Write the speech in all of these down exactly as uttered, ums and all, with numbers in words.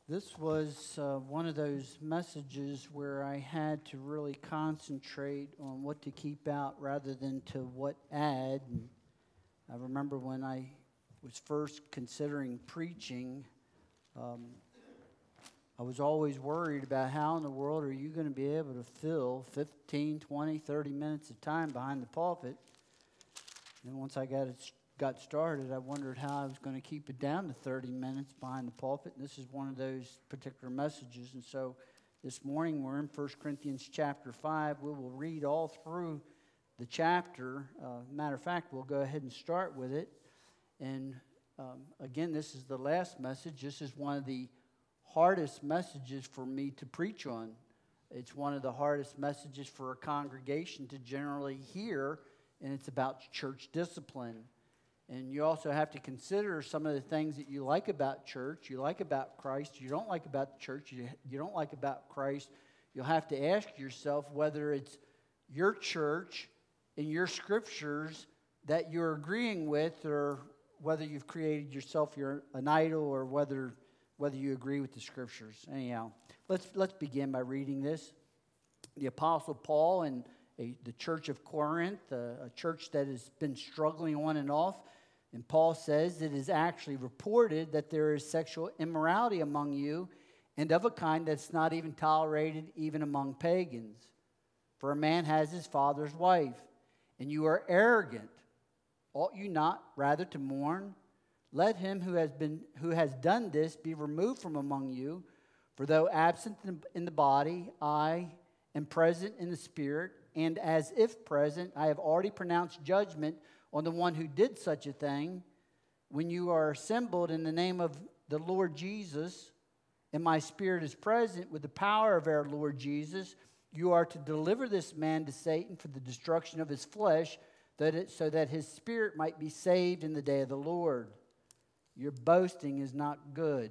This was uh, one of those messages where I had to really concentrate on what to keep out rather than to what add. And I remember when I was first considering preaching, um, I was always worried about how in the world are you going to be able to fill fifteen, twenty, thirty minutes of time behind the pulpit. And once I got it got started, I wondered how I was going to keep it down to thirty minutes behind the pulpit. And this is one of those particular messages. And so this morning we're in First Corinthians chapter five. We will read all through the chapter. Uh, matter of fact, we'll go ahead and start with it. And um, again, this is the last message. This is one of the hardest messages for me to preach on. It's one of the hardest messages for a congregation to generally hear, and it's about church discipline. And you also have to consider some of the things that you like about church, you like about Christ, you don't like about the church, you, you don't like about Christ. You'll have to ask yourself whether it's your church and your scriptures that you're agreeing with, or whether you've created yourself your, an idol, or whether whether you agree with the scriptures. Anyhow, let's let's begin by reading this. The Apostle Paul and a, the church of Corinth, a, a church that has been struggling on and off. And Paul says it is actually reported that there is sexual immorality among you, and of a kind that's not even tolerated even among pagans. For a man has his father's wife, and you are arrogant. Ought you not rather to mourn? Let him who has been who has done this be removed from among you. For though absent in the body, I am present in the spirit, and as if present, I have already pronounced judgment on the one who did such a thing. When you are assembled in the name of the Lord Jesus, and my spirit is present with the power of our Lord Jesus, you are to deliver this man to Satan for the destruction of his flesh, that it, so that his spirit might be saved in the day of the Lord. Your boasting is not good.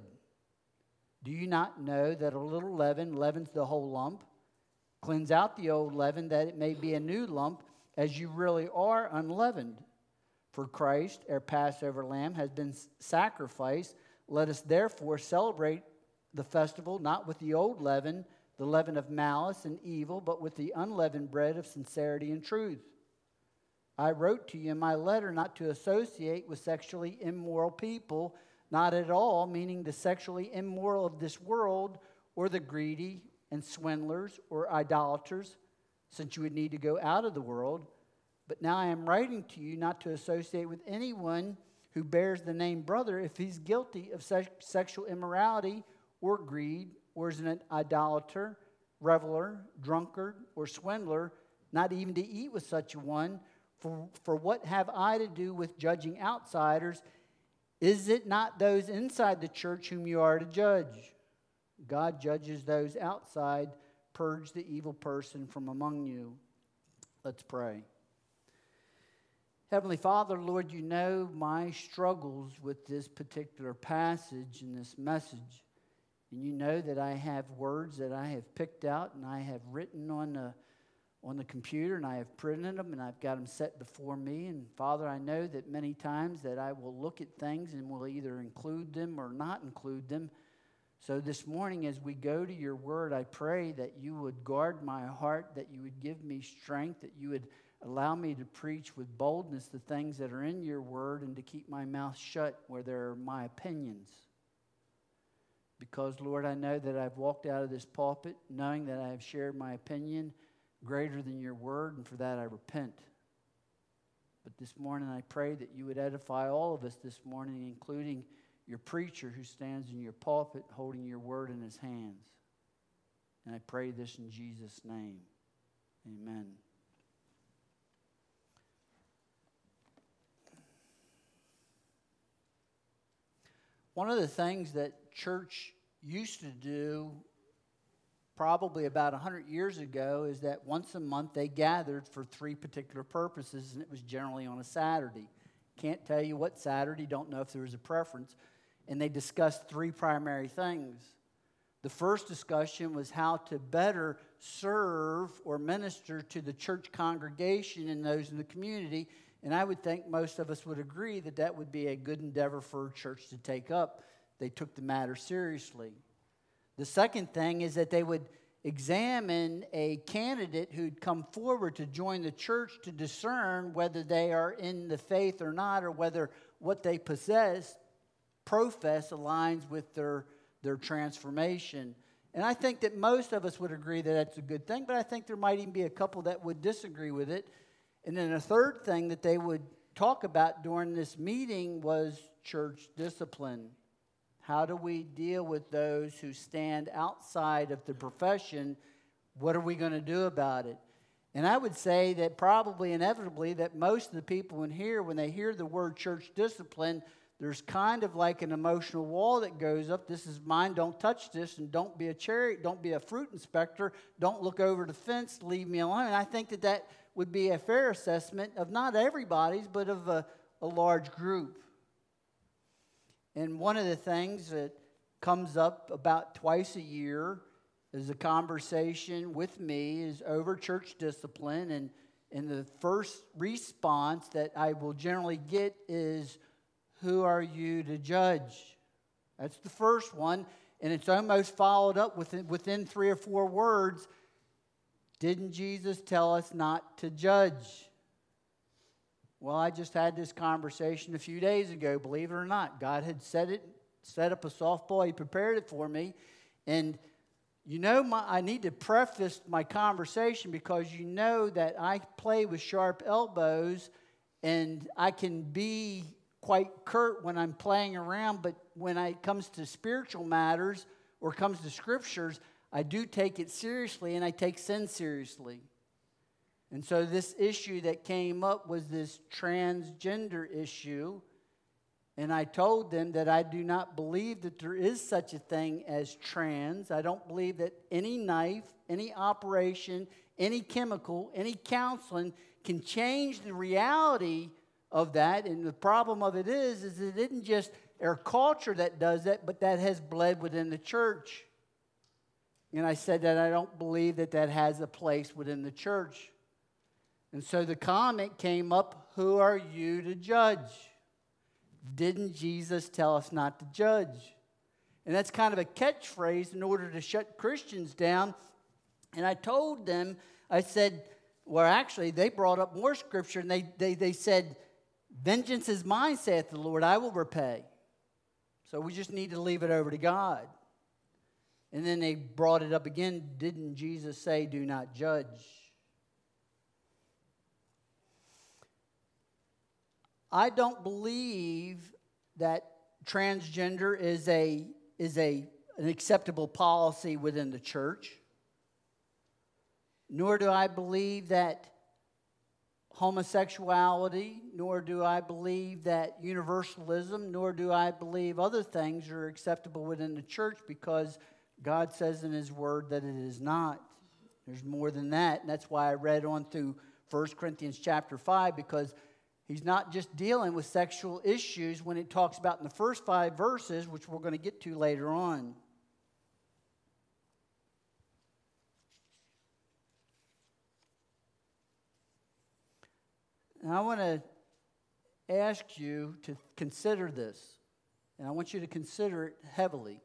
Do you not know that a little leaven leavens the whole lump? Cleanse out the old leaven, that it may be a new lump, as you really are unleavened. For Christ, our Passover lamb, has been sacrificed. Let us therefore celebrate the festival, not with the old leaven, the leaven of malice and evil, but with the unleavened bread of sincerity and truth. I wrote to you in my letter not to associate with sexually immoral people, not at all, meaning the sexually immoral of this world, or the greedy and swindlers or idolaters, since you would need to go out of the world. But now I am writing to you not to associate with anyone who bears the name brother if he's guilty of se- sexual immorality or greed, or is an idolater, reveler, drunkard, or swindler, not even to eat with such a one. For, for what have I to do with judging outsiders? Is it not those inside the church whom you are to judge? God judges those outside. Purge the evil person from among you. Let's pray. Heavenly Father, Lord, you know my struggles with this particular passage and this message. And you know that I have words that I have picked out and I have written on the on the computer, and I have printed them, and I've got them set before me. And Father, I know that many times that I will look at things and will either include them or not include them. So this morning, as we go to your word, I pray that you would guard my heart, that you would give me strength, that you would allow me to preach with boldness the things that are in your word, and to keep my mouth shut where there are my opinions. Because, Lord, I know that I've walked out of this pulpit knowing that I have shared my opinion greater than your word, and for that I repent. But this morning I pray that you would edify all of us this morning, including your preacher who stands in your pulpit holding your word in his hands. And I pray this in Jesus' name. Amen. One of the things that church used to do probably about one hundred years ago is that once a month they gathered for three particular purposes, and it was generally on a Saturday. Can't tell you what Saturday, don't know if there was a preference. And they discussed three primary things. The first discussion was how to better serve or minister to the church congregation and those in the community. And I would think most of us would agree that that would be a good endeavor for a church to take up. They took the matter seriously. The second thing is that they would examine a candidate who'd come forward to join the church to discern whether they are in the faith or not, or whether what they possess, profess, aligns with their, their transformation. And I think that most of us would agree that that's a good thing, but I think there might even be a couple that would disagree with it. And then a third thing that they would talk about during this meeting was church discipline. How do we deal with those who stand outside of the profession? What are we going to do about it? And I would say that probably inevitably that most of the people in here, when they hear the word church discipline, there's kind of like an emotional wall that goes up. This is mine. Don't touch this, and don't be a cherry. Don't be a fruit inspector. Don't look over the fence. Leave me alone. And I think that that would be a fair assessment of not everybody's, but of a, a large group. And one of the things that comes up about twice a year is a conversation with me is over church discipline. And, and the first response that I will generally get is, who are you to judge? That's the first one. And it's almost followed up within, within three or four words. Didn't Jesus tell us not to judge? Well, I just had this conversation a few days ago, believe it or not. God had set it, set up a softball. He prepared it for me. And you know, my, I need to preface my conversation because you know that I play with sharp elbows and I can be quite curt when I'm playing around, but when it comes to spiritual matters or comes to scriptures, I do take it seriously, and I take sin seriously. And so this issue that came up was this transgender issue. And I told them that I do not believe that there is such a thing as trans. I don't believe that any knife, any operation, any chemical, any counseling can change the reality of that. And the problem of it is, is it isn't just our culture that does that, but that has bled within the church. And I said that I don't believe that that has a place within the church. And so the comment came up, who are you to judge? Didn't Jesus tell us not to judge? And that's kind of a catchphrase in order to shut Christians down. And I told them, I said, well, actually, they brought up more scripture, and they, they, they said, vengeance is mine, saith the Lord, I will repay. So we just need to leave it over to God. And then they brought it up again, didn't Jesus say, do not judge? I don't believe that transgender is a is a an acceptable policy within the church. Nor do I believe that homosexuality, nor do I believe that universalism, nor do I believe other things are acceptable within the church, because God says in His Word that it is not. There's more than that, and that's why I read on through First Corinthians chapter five, because He's not just dealing with sexual issues when it talks about in the first five verses, which we're going to get to later on. And I want to ask you to consider this, and I want you to consider it heavily.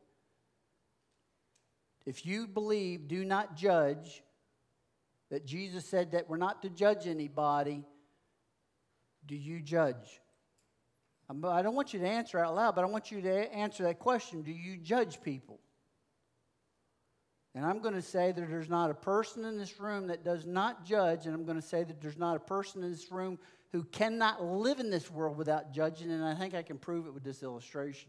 If you believe, do not judge, that Jesus said that we're not to judge anybody, do you judge? I don't want you to answer out loud, but I want you to answer that question. Do you judge people? And I'm going to say that there's not a person in this room that does not judge, and I'm going to say that there's not a person in this room who cannot live in this world without judging, and I think I can prove it with this illustration.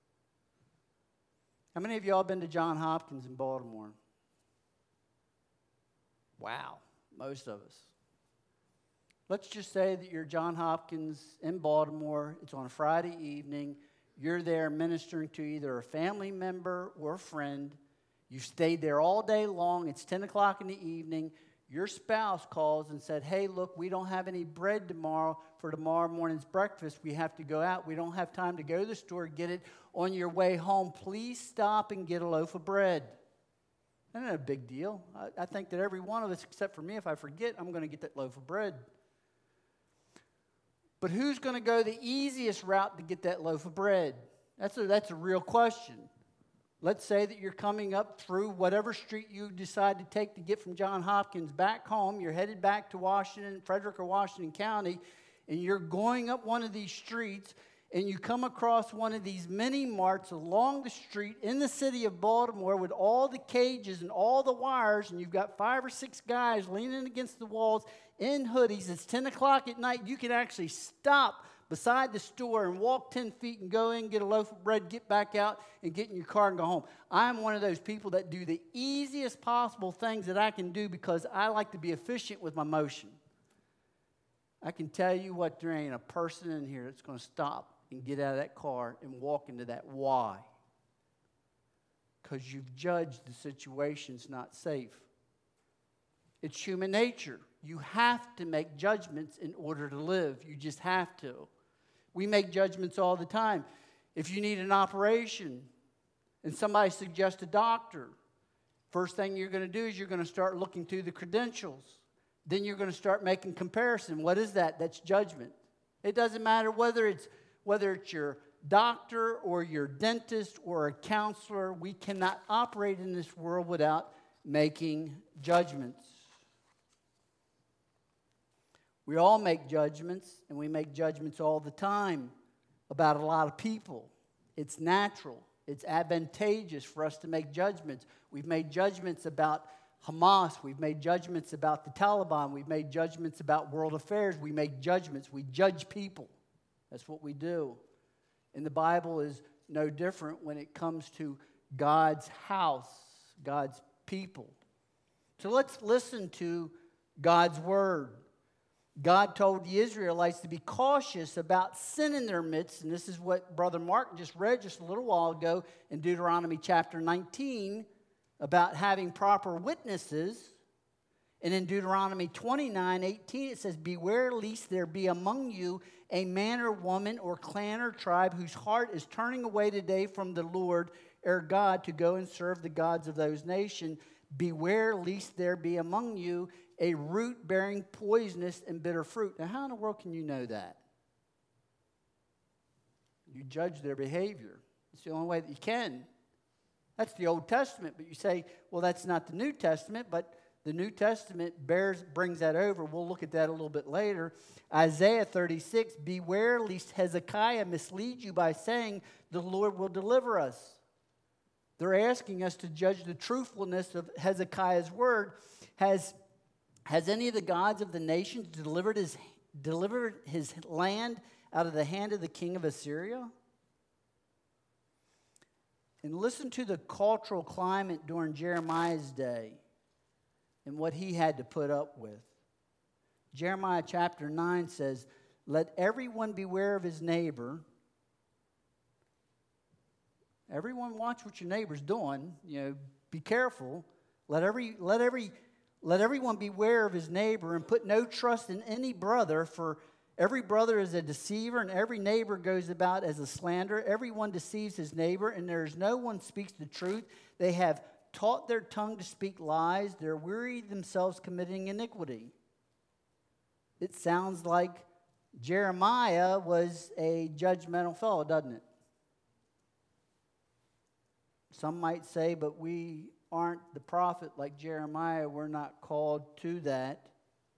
How many of y'all been to Johns Hopkins in Baltimore? Wow, most of us. Let's just say that you're Johns Hopkins in Baltimore. It's on a Friday evening. You're there ministering to either a family member or a friend. You stayed there all day long. It's ten o'clock in the evening. Your spouse calls and said, hey, look, we don't have any bread tomorrow for tomorrow morning's breakfast. We have to go out. We don't have time to go to the store, get it. On your way home, please stop and get a loaf of bread. That's not a big deal. I, I think that every one of us, except for me, if I forget, I'm going to get that loaf of bread. But who's going to go the easiest route to get that loaf of bread? That's a, that's a real question. let's say that you're coming up through whatever street you decide to take to get from Johns Hopkins back home. You're headed back to Washington, Frederick or Washington County, and you're going up one of these streets, and you come across one of these mini marts along the street in the city of Baltimore with all the cages and all the wires, and you've got five or six guys leaning against the walls in hoodies. It's ten o'clock at night. You can actually stop beside the store and walk ten feet and go in, get a loaf of bread, get back out, and get in your car and go home. I'm one of those people that do the easiest possible things that I can do because I like to be efficient with my motion. I can tell you what, there ain't a person in here that's going to stop and get out of that car and walk into that. Why? Because you've judged the situation's not safe. It's human nature. You have to make judgments in order to live. You just have to. We make judgments all the time. If you need an operation and somebody suggests a doctor, first thing you're going to do is you're going to start looking through the credentials. Then you're going to start making comparison. What is that? That's judgment. It doesn't matter whether it's whether it's your doctor or your dentist or a counselor. We cannot operate in this world without making judgments. We all make judgments, and we make judgments all the time about a lot of people. It's natural. It's advantageous for us to make judgments. We've made judgments about Hamas. We've made judgments about the Taliban. We've made judgments about world affairs. We make judgments. We judge people. That's what we do. And the Bible is no different when it comes to God's house, God's people. So let's listen to God's word. God told the Israelites to be cautious about sin in their midst, and this is what Brother Mark just read just a little while ago in Deuteronomy chapter nineteen about having proper witnesses. And in Deuteronomy twenty-nine eighteen it says, "Beware lest there be among you a man or woman or clan or tribe whose heart is turning away today from the Lord our God to go and serve the gods of those nations. Beware lest there be among you a root bearing poisonous and bitter fruit." Now, how in the world can you know that? You judge their behavior. It's the only way that you can. That's the Old Testament, but you say, well, that's not the New Testament, but the New Testament bears, brings that over. We'll look at that a little bit later. Isaiah thirty-six, "Beware lest Hezekiah mislead you by saying, the Lord will deliver us." They're asking us to judge the truthfulness of Hezekiah's word. Has, has any of the gods of the nations delivered his, delivered his land out of the hand of the king of Assyria? And listen to the cultural climate during Jeremiah's day and what he had to put up with. Jeremiah chapter nine says, "Let everyone beware of his neighbor." Everyone watch what your neighbor's doing. You know, be careful. Let every let every let everyone beware of his neighbor and put no trust in any brother, for every brother is a deceiver and every neighbor goes about as a slanderer. Everyone deceives his neighbor, and there is no one speaks the truth. They have taught their tongue to speak lies. They're weary themselves committing iniquity. It sounds like Jeremiah was a judgmental fellow, doesn't it? Some might say, but we aren't the prophet like Jeremiah. We're not called to that.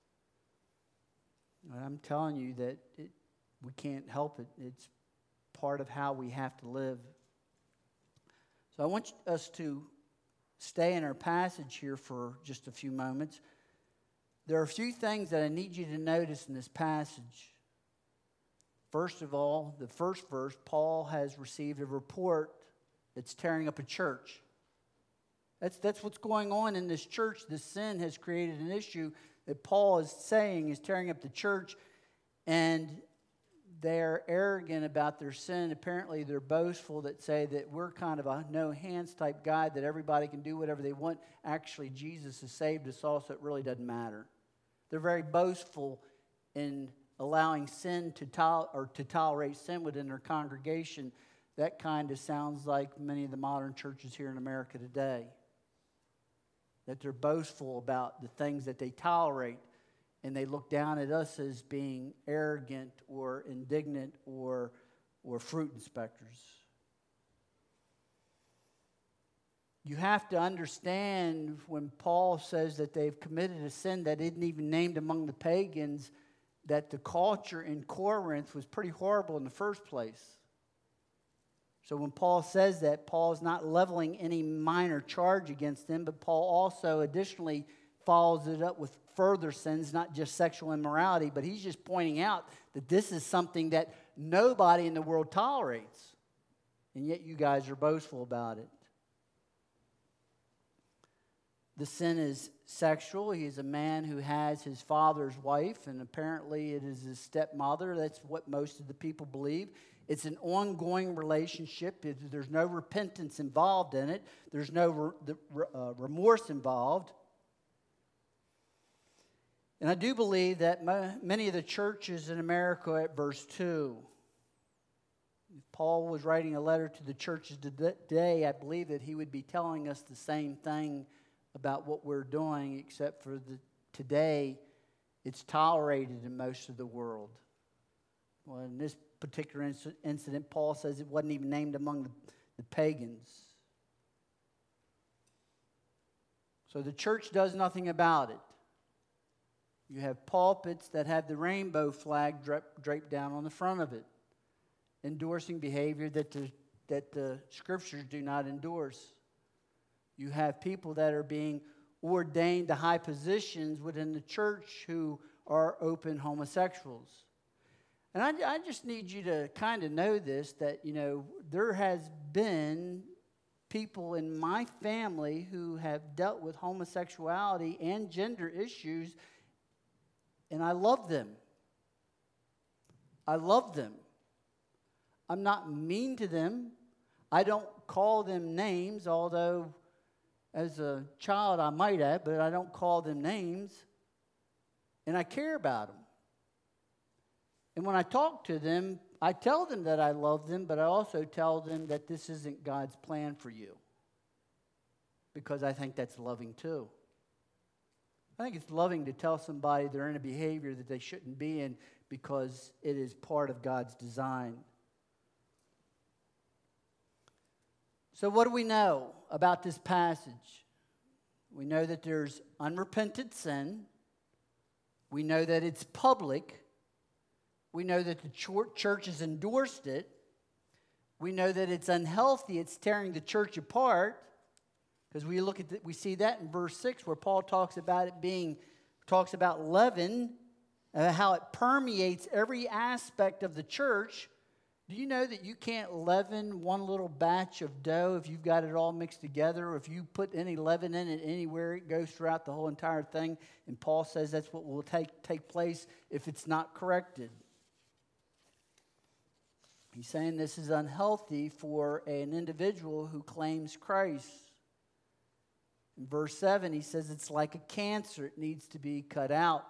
And I'm telling you that it, we can't help it. It's part of how we have to live. So I want us to stay in our passage here for just a few moments. There are a few things that I need you to notice in this passage. First of all, the first verse, Paul has received a report that's tearing up a church. That's, that's what's going on in this church. This sin has created an issue that Paul is saying is tearing up the church, and they're arrogant about their sin. Apparently, they're boastful that say that we're kind of a no-hands type guy, that everybody can do whatever they want. Actually, Jesus has saved us all, so it really doesn't matter. They're very boastful in allowing sin to tol- or to tolerate sin within their congregation. That kind of sounds like many of the modern churches here in America today. That they're boastful about the things that they tolerate, and they look down at us as being arrogant or indignant or, or fruit inspectors. you have to understand when Paul says that they've committed a sin that isn't even named among the pagans, that the culture in Corinth was pretty horrible in the first place. So when Paul says that, Paul's not leveling any minor charge against them, but Paul also additionally follows it up with further sins, not just sexual immorality, but he's just pointing out that this is something that nobody in the world tolerates. And yet you guys are boastful about it. The sin is sexual. He is a man who has his father's wife, and apparently it is his stepmother. That's what most of the people believe. It's an ongoing relationship. It, there's no repentance involved in it. There's no re, re, uh, remorse involved. And I do believe that mo- many of the churches in America at verse two, if Paul was writing a letter to the churches today, I believe that he would be telling us the same thing about what we're doing, except for the, today it's tolerated in most of the world. Well, in this particular inc- incident, Paul says it wasn't even named among the, the pagans. So the church does nothing about it. You have pulpits that have the rainbow flag draped, draped down on the front of it, endorsing behavior that the, that the scriptures do not endorse. You have people that are being ordained to high positions within the church who are open homosexuals. And I, I just need you to kind of know this, that, you know, there has been people in my family who have dealt with homosexuality and gender issues, and I love them. I love them. I'm not mean to them. I don't call them names, although as a child I might have, but I don't call them names. And I care about them. And when I talk to them, I tell them that I love them, but I also tell them that this isn't God's plan for you. Because I think that's loving too. I think it's loving to tell somebody they're in a behavior that they shouldn't be in because it is part of God's design. So what do we know about this passage? We know that there's unrepentant sin. We know that it's public. We know that the church has endorsed it. We know that it's unhealthy. It's tearing the church apart. Because we look at the, we see that in verse six where Paul talks about it being, talks about leaven, uh, how it permeates every aspect of the church. Do you know that you can't leaven one little batch of dough if you've got it all mixed together? Or if you put any leaven in it anywhere, it goes throughout the whole entire thing. And Paul says that's what will take, take place if it's not corrected. He's saying this is unhealthy for an individual who claims Christ. In verse seven, he says it's like a cancer. It needs to be cut out.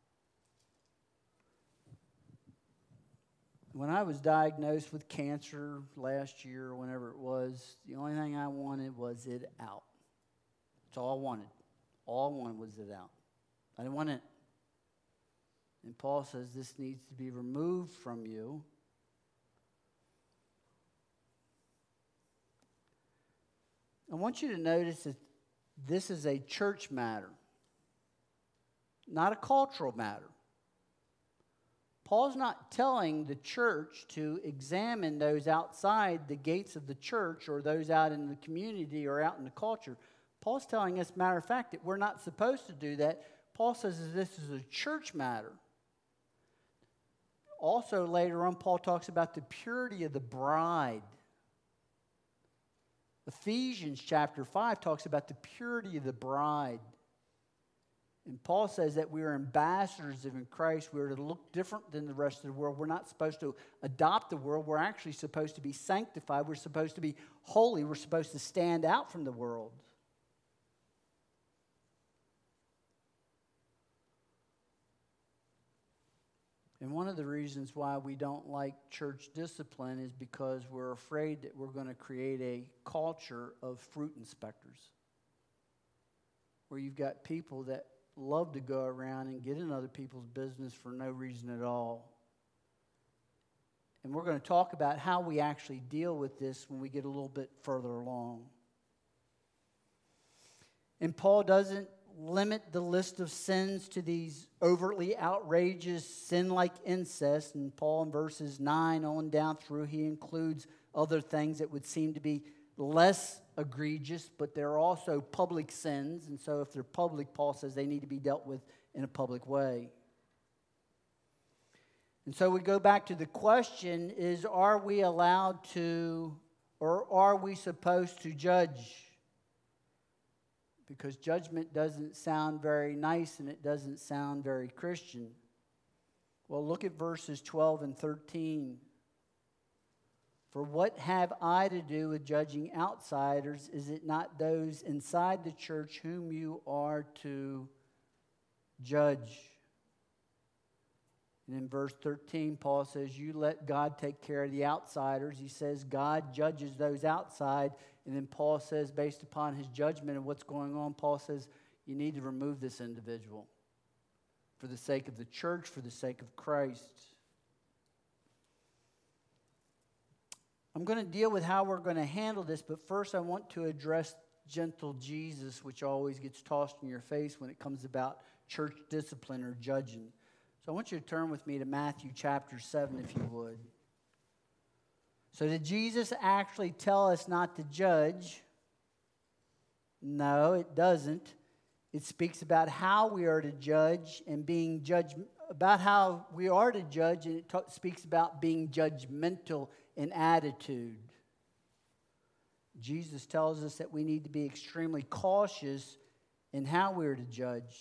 When I was diagnosed with cancer last year or whenever it was, the only thing I wanted was it out. That's all I wanted. All I wanted was it out. I didn't want it. And Paul says this needs to be removed from you. I want you to notice that this is a church matter, not a cultural matter. Paul's not telling the church to examine those outside the gates of the church or those out in the community or out in the culture. Paul's telling us, matter of fact, that we're not supposed to do that. Paul says that this is a church matter. Also, later on, Paul talks about the purity of the bride. Ephesians chapter five talks about the purity of the bride. And Paul says that we are ambassadors of in Christ. We are to look different than the rest of the world. We're not supposed to adopt the world. We're actually supposed to be sanctified. We're supposed to be holy. We're supposed to stand out from the world. And one of the reasons why we don't like church discipline is because we're afraid that we're going to create a culture of fruit inspectors, where you've got people that love to go around and get in other people's business for no reason at all. And we're going to talk about how we actually deal with this when we get a little bit further along. And Paul doesn't limit the list of sins to these overtly outrageous sin like incest. And Paul in verses nine on down through, he includes other things that would seem to be less egregious, but they're also public sins. And so if they're public, Paul says they need to be dealt with in a public way. And so we go back to the question is, are we allowed to, or are we supposed to judge? Because judgment doesn't sound very nice and it doesn't sound very Christian. Well, look at verses twelve and thirteen. For what have I to do with judging outsiders? Is it not those inside the church whom you are to judge? And in verse thirteen, Paul says, you let God take care of the outsiders. He says God judges those outside. And then Paul says, based upon his judgment of what's going on, Paul says, you need to remove this individual for the sake of the church, for the sake of Christ. I'm going to deal with how we're going to handle this, but first I want to address gentle Jesus, which always gets tossed in your face when it comes about church discipline or judging. So I want you to turn with me to Matthew chapter seven, if you would. So did Jesus actually tell us not to judge? No, it doesn't. It speaks about how we are to judge and being judged, about how we are to judge, and it ta- speaks about being judgmental in attitude. Jesus tells us that we need to be extremely cautious in how we're to judge.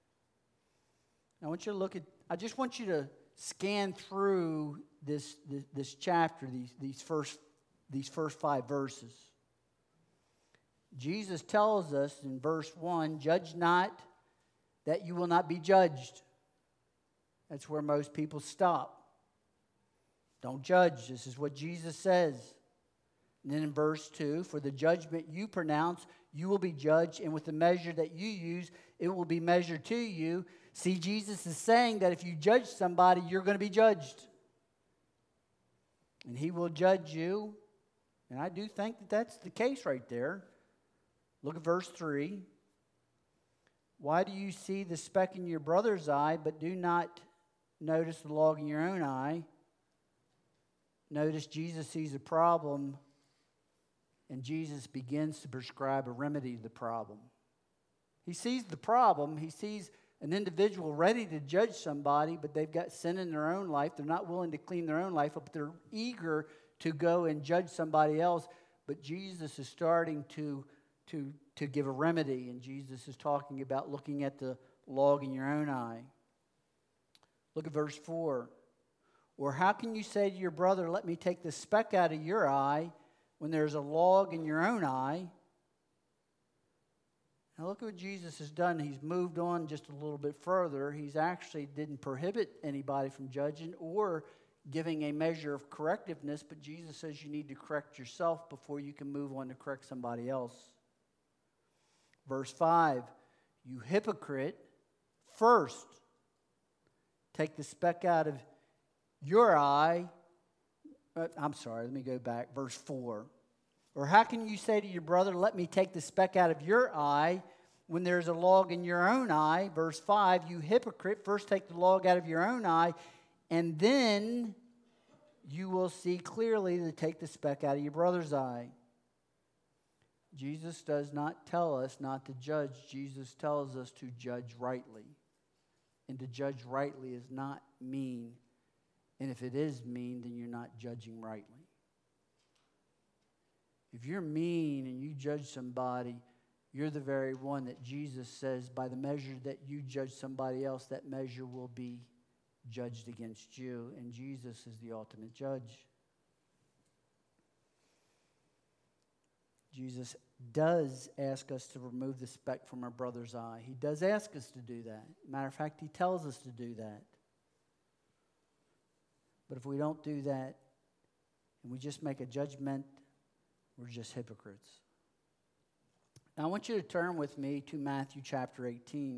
I want you to look at, I just want you to scan through this, this, this chapter, these, these, first, these first five verses. Jesus tells us in verse one, judge not that you will not be judged. That's where most people stop. Don't judge. This is what Jesus says. And then in verse two, for the judgment you pronounce, you will be judged, and with the measure that you use, it will be measured to you. See, Jesus is saying that if you judge somebody, you're going to be judged. And he will judge you. And I do think that that's the case right there. Look at verse three. Why do you see the speck in your brother's eye, but do not notice the log in your own eye? Notice Jesus sees a problem, and Jesus begins to prescribe a remedy to the problem. He sees the problem. He sees an individual ready to judge somebody, but they've got sin in their own life. They're not willing to clean their own life up, but they're eager to go and judge somebody else. But Jesus is starting to, to, to give a remedy, and Jesus is talking about looking at the log in your own eye. Look at verse four. Or how can you say to your brother, let me take the speck out of your eye, when there's a log in your own eye? Now look at what Jesus has done. He's moved on just a little bit further. He's actually didn't prohibit anybody from judging or giving a measure of correctiveness, but Jesus says you need to correct yourself before you can move on to correct somebody else. Verse five, you hypocrite, first take the speck out of your eye. Uh, I'm sorry, let me go back. Verse four. Or how can you say to your brother, let me take the speck out of your eye, when there's a log in your own eye? Verse five, you hypocrite, first take the log out of your own eye, and then you will see clearly to take the speck out of your brother's eye. Jesus does not tell us not to judge. Jesus tells us to judge rightly. And to judge rightly is not mean. And if it is mean, then you're not judging rightly. If you're mean and you judge somebody, you're the very one that Jesus says, by the measure that you judge somebody else, that measure will be judged against you. And Jesus is the ultimate judge. Jesus does ask us to remove the speck from our brother's eye. He does ask us to do that. Matter of fact, he tells us to do that. But if we don't do that and we just make a judgment, we're just hypocrites. Now I want you to turn with me to Matthew chapter eighteen.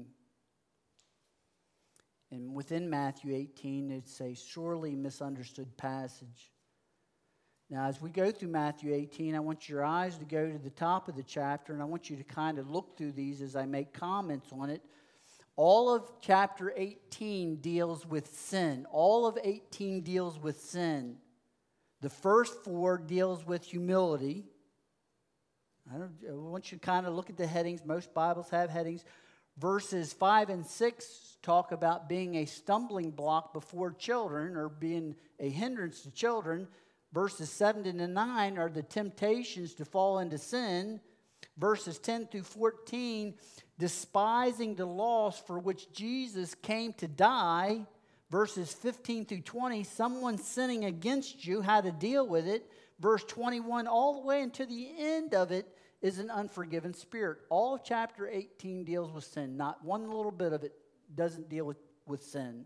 And within Matthew eighteen, it's a sorely misunderstood passage. Now, as we go through Matthew eighteen, I want your eyes to go to the top of the chapter, and I want you to kind of look through these as I make comments on it. All of chapter eighteen deals with sin. All of eighteen deals with sin. The first four deals with humility. I, don't, I want you to kind of look at the headings. Most Bibles have headings. Verses five and six talk about being a stumbling block before children or being a hindrance to children. Verses seven to nine are the temptations to fall into sin. Verses ten through fourteen, despising the loss for which Jesus came to die. Verses fifteen through twenty, someone sinning against you, how to deal with it. Verse twenty-one, all the way until the end of it, is an unforgiven spirit. All of chapter eighteen deals with sin. Not one little bit of it doesn't deal with, with sin.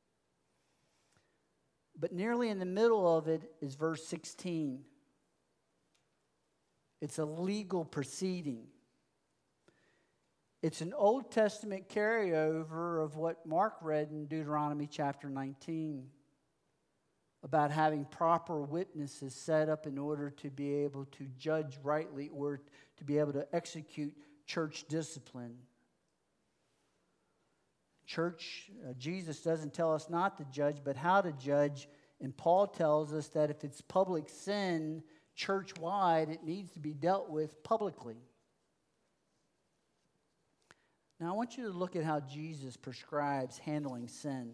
But nearly in the middle of it is verse sixteen. It's a legal proceeding. It's an Old Testament carryover of what Mark read in Deuteronomy chapter nineteen about having proper witnesses set up in order to be able to judge rightly or to be able to execute church discipline. Church, uh, Jesus doesn't tell us not to judge, but how to judge. And Paul tells us that if it's public sin, church-wide, it needs to be dealt with publicly. Now, I want you to look at how Jesus prescribes handling sin.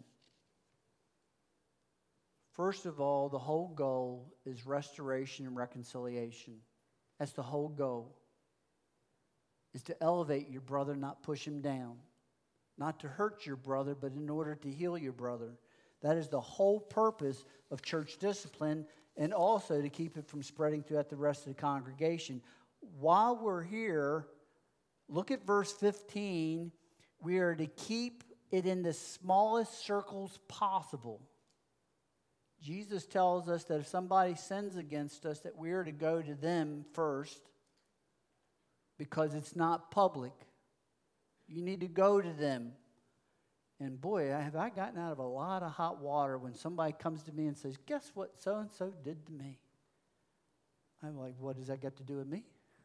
First of all, the whole goal is restoration and reconciliation. That's the whole goal, is to elevate your brother, not push him down. Not to hurt your brother, but in order to heal your brother. That is the whole purpose of church discipline, and also to keep it from spreading throughout the rest of the congregation. While we're here, look at verse fifteen. We are to keep it in the smallest circles possible. Jesus tells us that if somebody sins against us, that we are to go to them first because it's not public. You need to go to them. And boy, have I gotten out of a lot of hot water when somebody comes to me and says, guess what so-and-so did to me? I'm like, what does that got to do with me?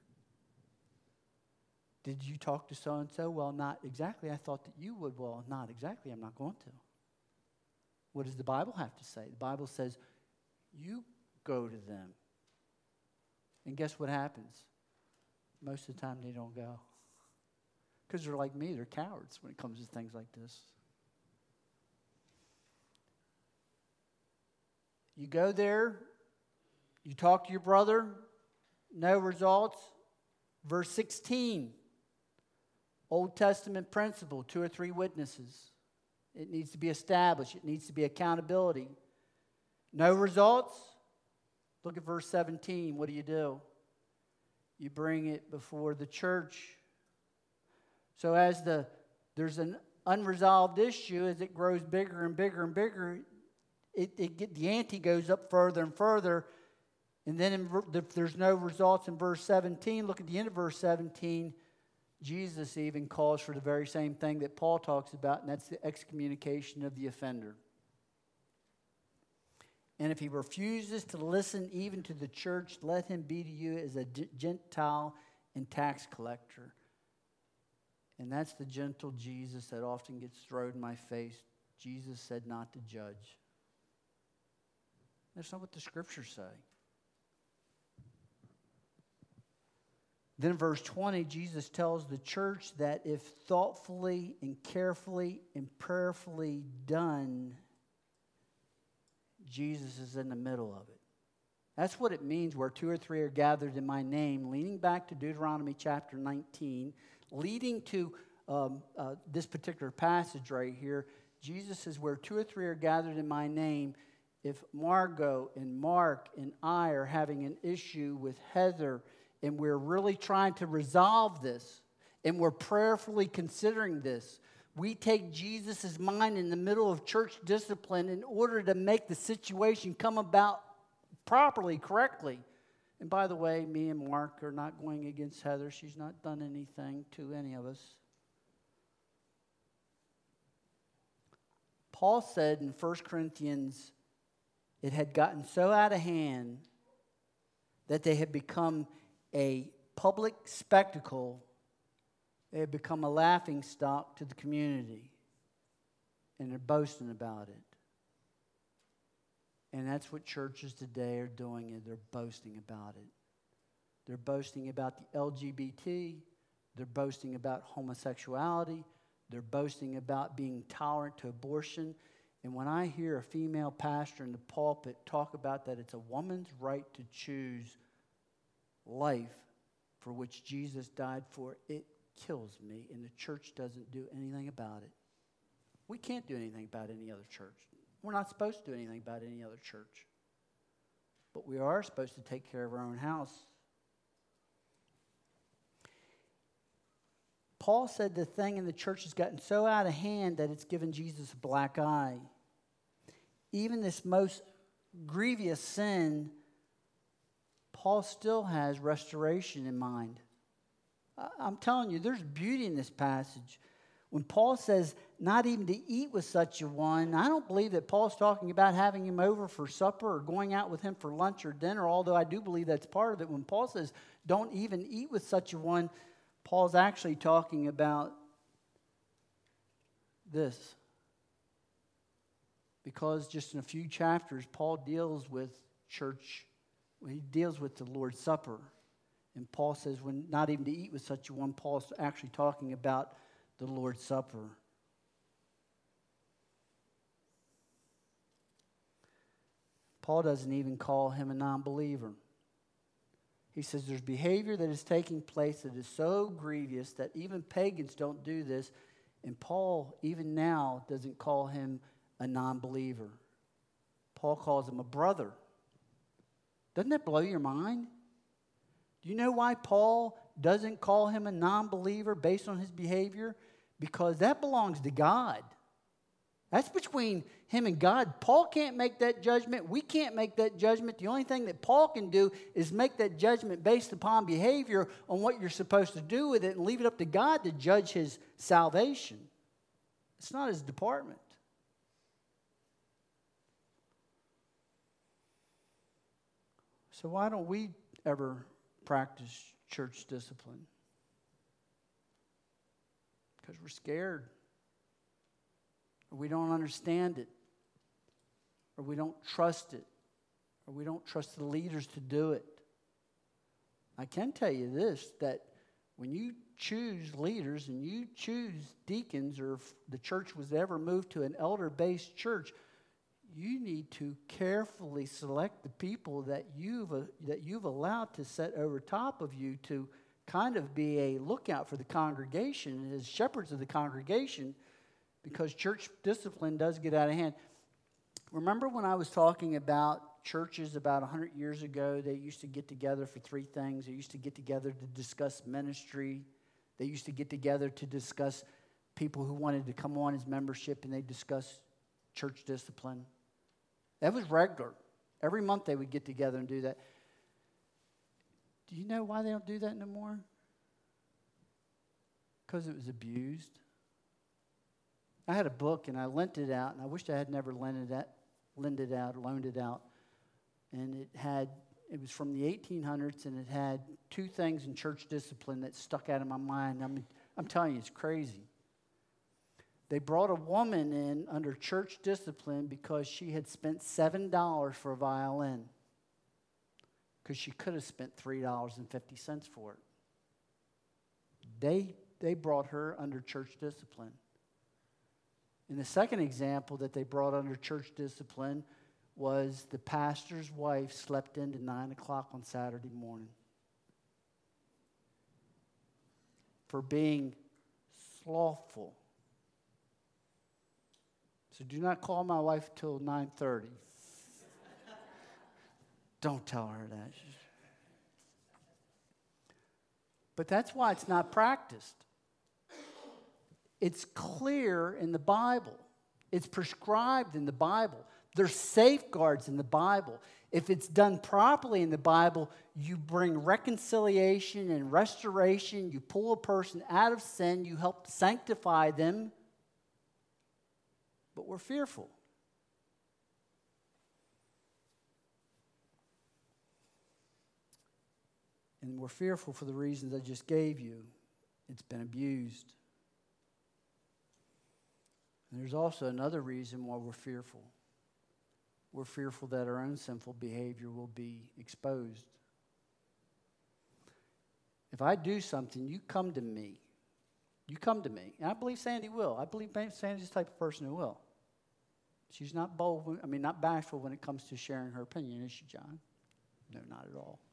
Did you talk to so-and-so? Well, not exactly. I thought that you would. Well, not exactly. I'm not going to. What does the Bible have to say? The Bible says, you go to them. And guess what happens? Most of the time they don't go. Because they're like me, they're cowards when it comes to things like this. You go there, you talk to your brother, no results. Verse sixteen, Old Testament principle, two or three witnesses. It needs to be established. It needs to be accountability. No results? Look at verse seventeen. What do you do? You bring it before the church. So as the there's an unresolved issue, as it grows bigger and bigger and bigger, it, it get, the ante goes up further and further. And then in, if there's no results in verse seventeen, look at the end of verse seventeen. Jesus even calls for the very same thing that Paul talks about, and that's the excommunication of the offender. And if he refuses to listen even to the church, let him be to you as a Gentile and tax collector. And that's the gentle Jesus that often gets thrown in my face. Jesus said not to judge. That's not what the scriptures say. Then in verse twenty, Jesus tells the church that if thoughtfully and carefully and prayerfully done, Jesus is in the middle of it. That's what it means where two or three are gathered in my name, leaning back to Deuteronomy chapter nineteen, leading to um, uh, this particular passage right here. Jesus says, where two or three are gathered in my name, if Margot and Mark and I are having an issue with Heather, and we're really trying to resolve this, and we're prayerfully considering this, we take Jesus' mind in the middle of church discipline in order to make the situation come about properly, correctly. And by the way, me and Mark are not going against Heather. She's not done anything to any of us. Paul said in First Corinthians, it had gotten so out of hand that they had become a public spectacle. They had become a laughing stock to the community. And they're boasting about it. And that's what churches today are doing, is they're boasting about it. They're boasting about the L G B T. They're boasting about homosexuality. They're boasting about being tolerant to abortion. And when I hear a female pastor in the pulpit talk about that it's a woman's right to choose life for which Jesus died for, it kills me. And the church doesn't do anything about it. We can't do anything about any other church. We're not supposed to do anything about any other church. But we are supposed to take care of our own house. Paul said the thing in the church has gotten so out of hand that it's given Jesus a black eye. Even this most grievous sin, Paul still has restoration in mind. I'm telling you, there's beauty in this passage. When Paul says not even to eat with such a one, I don't believe that Paul's talking about having him over for supper or going out with him for lunch or dinner, although I do believe that's part of it. When Paul says don't even eat with such a one, Paul's actually talking about this. Because just in a few chapters, Paul deals with church, he deals with the Lord's Supper. And Paul says when not even to eat with such a one, Paul's actually talking about the Lord's Supper. Paul doesn't even call him a non-believer. He says there's behavior that is taking place that is so grievous that even pagans don't do this. And Paul, even now, doesn't call him a non-believer. Paul calls him a brother. Doesn't that blow your mind? Do you know why Paul doesn't call him a non-believer based on his behavior? Because that belongs to God. That's between him and God. Paul can't make that judgment. We can't make that judgment. The only thing that Paul can do is make that judgment based upon behavior on what you're supposed to do with it and leave it up to God to judge his salvation. It's not his department. So why don't we ever practice church discipline? Because we're scared. Or we don't understand it. Or we don't trust it. Or we don't trust the leaders to do it. I can tell you this, that when you choose leaders and you choose deacons, or if the church was to ever moved to an elder-based church, you need to carefully select the people that you've, uh, that you've allowed to set over top of you to kind of be a lookout for the congregation as shepherds of the congregation, because church discipline does get out of hand. Remember when I was talking about churches about one hundred years ago, they used to get together for three things. They used to get together to discuss ministry. They used to get together to discuss people who wanted to come on as membership, and they discuss church discipline. That was regular. Every month they would get together and do that. Do you know why they don't do that no more? Because it was abused. I had a book and I lent it out, and I wished I had never lent it out, lent it out, loaned it out. And it had, it was from the eighteen hundreds, and it had two things in church discipline that stuck out of my mind. I mean, I'm telling you, it's crazy. They brought a woman in under church discipline because she had spent seven dollars for a violin, because she could have spent three dollars and fifty cents for it. They, they brought her under church discipline. And the second example that they brought under church discipline was the pastor's wife slept in to nine o'clock on Saturday morning for being slothful. So do not call my wife till nine thirty. Don't tell her that. But that's why it's not practiced. It's clear in the Bible. It's prescribed in the Bible. There's safeguards in the Bible. If it's done properly in the Bible, you bring reconciliation and restoration. You pull a person out of sin. You help sanctify them. But we're fearful. And we're fearful for the reasons I just gave you. It's been abused. And there's also another reason why we're fearful. We're fearful that our own sinful behavior will be exposed. If I do something, you come to me. You come to me. And I believe Sandy will. I believe Sandy's the type of person who will. She's not bold, I mean, not bashful when it comes to sharing her opinion, is she, John? No, not at all.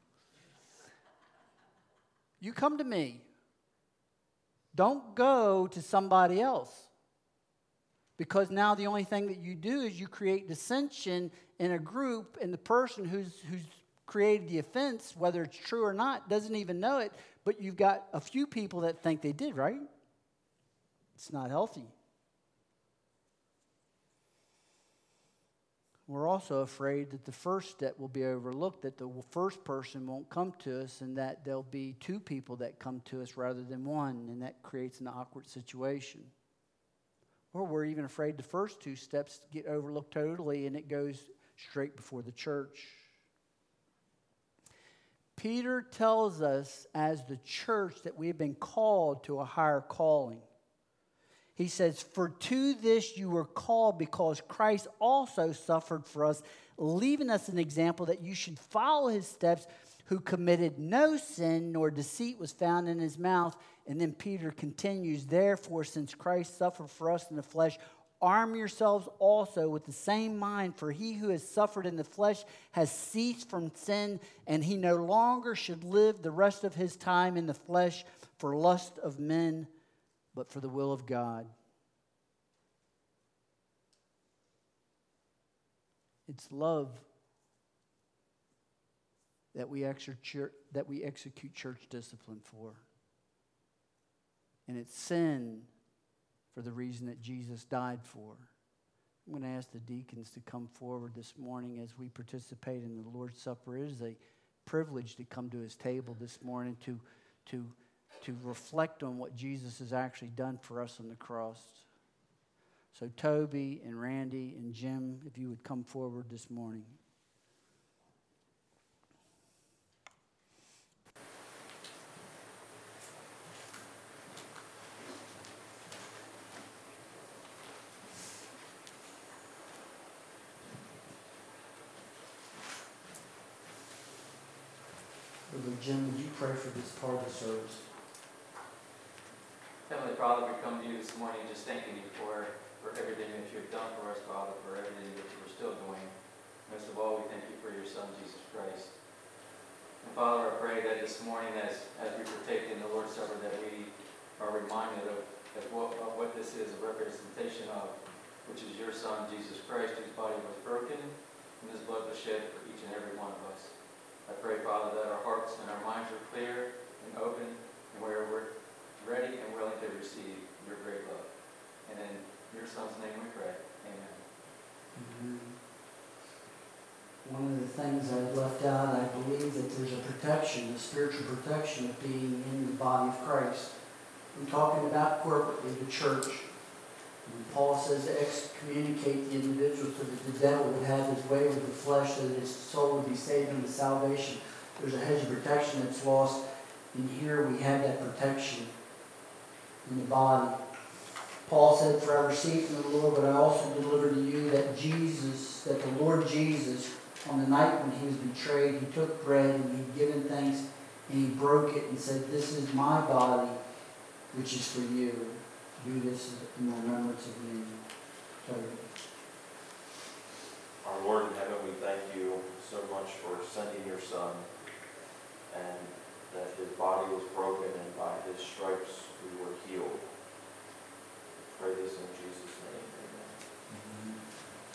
You come to me. Don't go to somebody else. Because now the only thing that you do is you create dissension in a group, and the person who's who's created the offense, whether it's true or not, doesn't even know it, but you've got a few people that think they did, right? It's not healthy. We're also afraid that the first step will be overlooked, that the first person won't come to us, and that there'll be two people that come to us rather than one, and that creates an awkward situation. Or we're even afraid the first two steps get overlooked totally, and it goes straight before the church. Peter tells us as the church that we have been called to a higher calling. He says, "For to this you were called, because Christ also suffered for us, leaving us an example that you should follow his steps, who committed no sin, nor deceit was found in his mouth." And then Peter continues, "Therefore, since Christ suffered for us in the flesh, arm yourselves also with the same mind, for he who has suffered in the flesh has ceased from sin, and he no longer should live the rest of his time in the flesh for lust of men, but for the will of God." It's love that we execute, that we execute church discipline for. And it's sin for the reason that Jesus died for. I'm going to ask the deacons to come forward this morning as we participate in the Lord's Supper. It is a privilege to come to his table this morning to, to, to reflect on what Jesus has actually done for us on the cross. So Toby and Randy and Jim, if you would come forward this morning. Brother Jim, would you pray for this part of the service? Heavenly Father, we come to you this morning just thanking you for, for everything that you have done for us, Father, for everything that you are still doing. Most of all, we thank you for your Son, Jesus Christ. And Father, I pray that this morning as, as we partake in the Lord's Supper, that we are reminded of, of, what, of what this is a representation of, which is your Son, Jesus Christ, whose body was broken and his blood was shed for each and every one of us. I pray, Father, that our hearts and our minds are clear and open, and we're, we're ready and willing to receive your great love. And in your Son's name we pray. Amen. Mm-hmm. One of the things I left out, I believe that there's a protection, a spiritual protection of being in the body of Christ. I'm talking about corporately the church. And Paul says to excommunicate the individual so that the devil would have his way with the flesh, so that his soul would be saved unto salvation. There's a hedge of protection that's lost. And here we have that protection in the body. Paul said, "For I received from the Lord, but I also delivered to you that Jesus, that the Lord Jesus, on the night when he was betrayed, he took bread and he'd given thanks and he broke it and said, 'This is my body, which is for you. Do this in remembrance of me.'" Sorry. Our Lord in heaven, we thank you so much for sending your Son, and that his body was broken and by his stripes we were healed. We pray this in Jesus' name. Amen. Mm-hmm.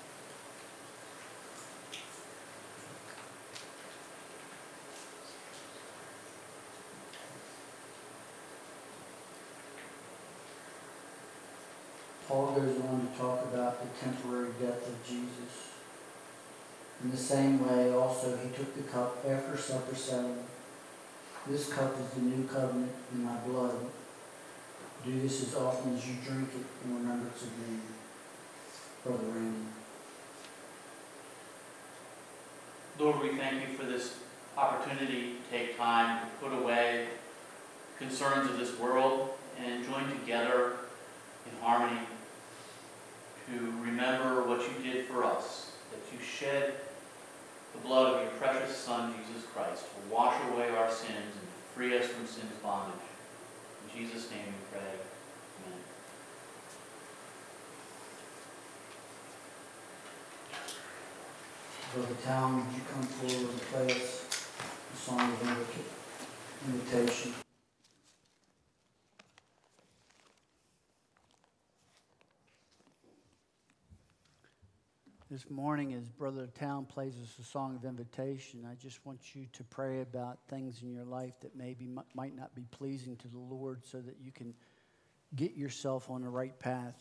Paul goes on to talk about the temporary death of Jesus. In the same way, also, he took the cup after supper, saying, "This cup is the new covenant in my blood. Do this as often as you drink it in remembrance of me." Brother Randy. Lord, we thank you for this opportunity to take time to put away concerns of this world and join together in harmony to remember what you did for us, that you shed the blood of your precious Son, Jesus Christ, to wash away our sins and to free us from sin's bondage. In Jesus' name we pray. Amen. Brother Town, would you come forward and play us a song of invica- invitation? This morning, as Brother Town plays us a song of invitation, I just want you to pray about things in your life that maybe might not be pleasing to the Lord, so that you can get yourself on the right path.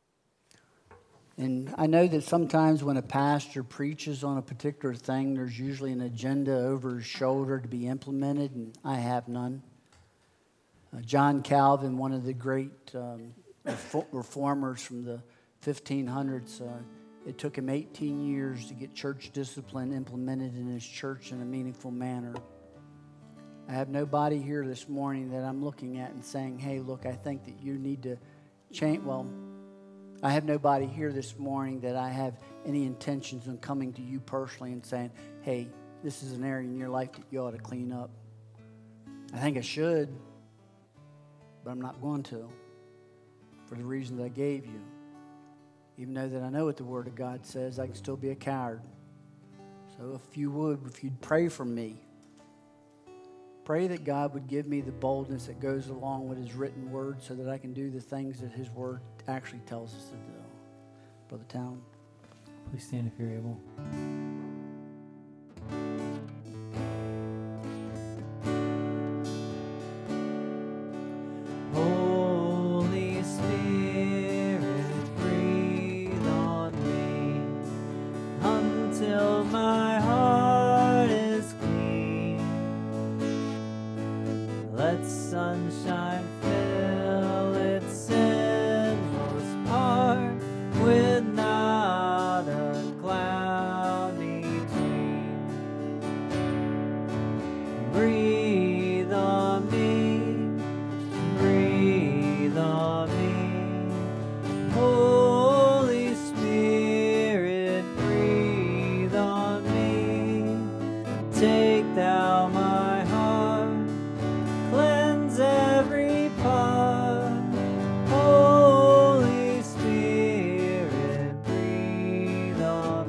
And I know that sometimes when a pastor preaches on a particular thing, there's usually an agenda over his shoulder to be implemented, and I have none. Uh, John Calvin, one of the great um, reformers from the fifteen hundreds, uh, it took him eighteen years to get church discipline implemented in his church in a meaningful manner. I have nobody here this morning that I'm looking at and saying, hey, look, I think that you need to change. Well, I have nobody here this morning that I have any intentions of coming to you personally and saying, hey, this is an area in your life that you ought to clean up. I think I should, but I'm not going to, for the reasons I gave you. Even though that I know what the Word of God says, I can still be a coward. So if you would, if you'd pray for me, pray that God would give me the boldness that goes along with His written Word, so that I can do the things that His Word actually tells us to do. Brother Town. Please stand if you're able. Holy Spirit, breathe on me until my heart is clean. Let sunshine fill its sinless part with not a cloud between. Breathe on me, breathe on me. Holy Spirit, breathe on me. Take thou my heart, cleanse every part. Holy Spirit, breathe on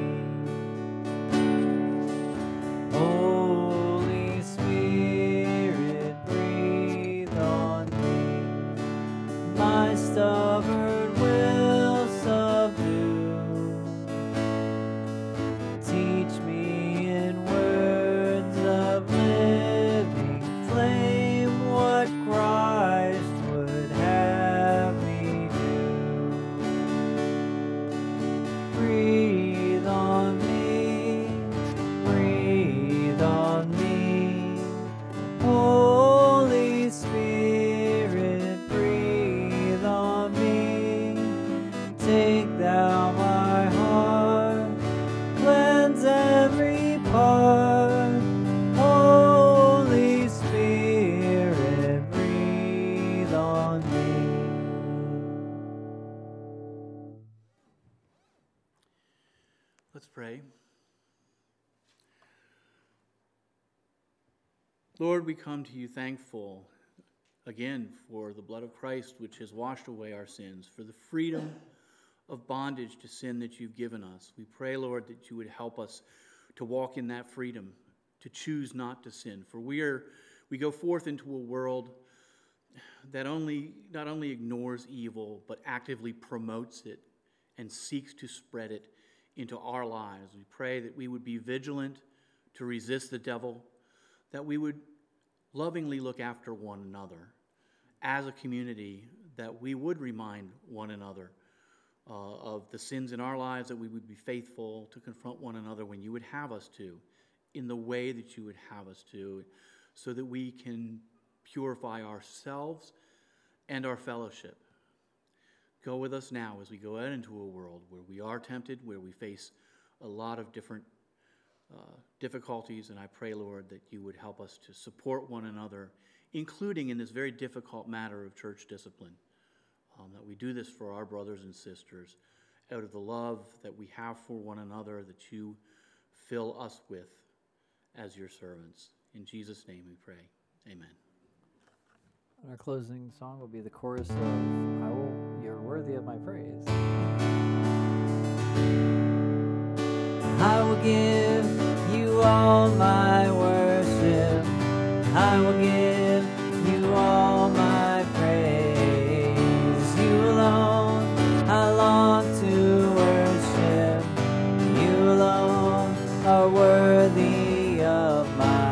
me. Holy Spirit, breathe on me. My stubborn will subdue. Teach me in words of living flame what Christ would have me do. Breathe on me, breathe on me. Holy Spirit, breathe on me. Take thou my heart, cleanse every part. Holy Spirit, breathe on me. Let's pray. Lord, we come to you thankful again for the blood of Christ, which has washed away our sins, for the freedom of bondage to sin that you've given us. We pray, Lord, that you would help us to walk in that freedom, to choose not to sin. For we are, we go forth into a world that only not only ignores evil, but actively promotes it and seeks to spread it into our lives. We pray that we would be vigilant to resist the devil, that we would lovingly look after one another as a community, that we would remind one another uh, of the sins in our lives, that we would be faithful to confront one another when you would have us to, in the way that you would have us to, so that we can purify ourselves and our fellowship. Go with us now as we go out into a world where we are tempted, where we face a lot of different uh, difficulties, and I pray, Lord, that you would help us to support one another, including in this very difficult matter of church discipline, um, that we do this for our brothers and sisters out of the love that we have for one another, that you fill us with as your servants. In Jesus' name we pray. Amen. Our closing song will be the chorus of I Will, You're Worthy of My Praise. I will give you all my worship. I will give you all my praise. You alone I long to worship. You alone are worthy of my